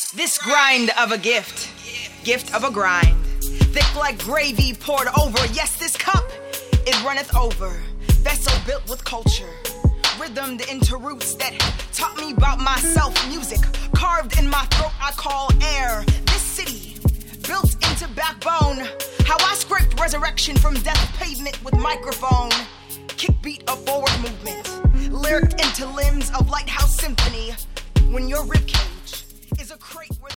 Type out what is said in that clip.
This grind of a gift of a grind, thick like gravy poured over. Yes, this cup, it runneth over. Vessel built with culture, rhythmed into roots that taught me about myself. Music carved in my throat I call air. This city built into backbone. How I scraped resurrection from death pavement with microphone. Kick beat of forward movement, lyriced into limbs of Lighthouse Symphony. When your ribcage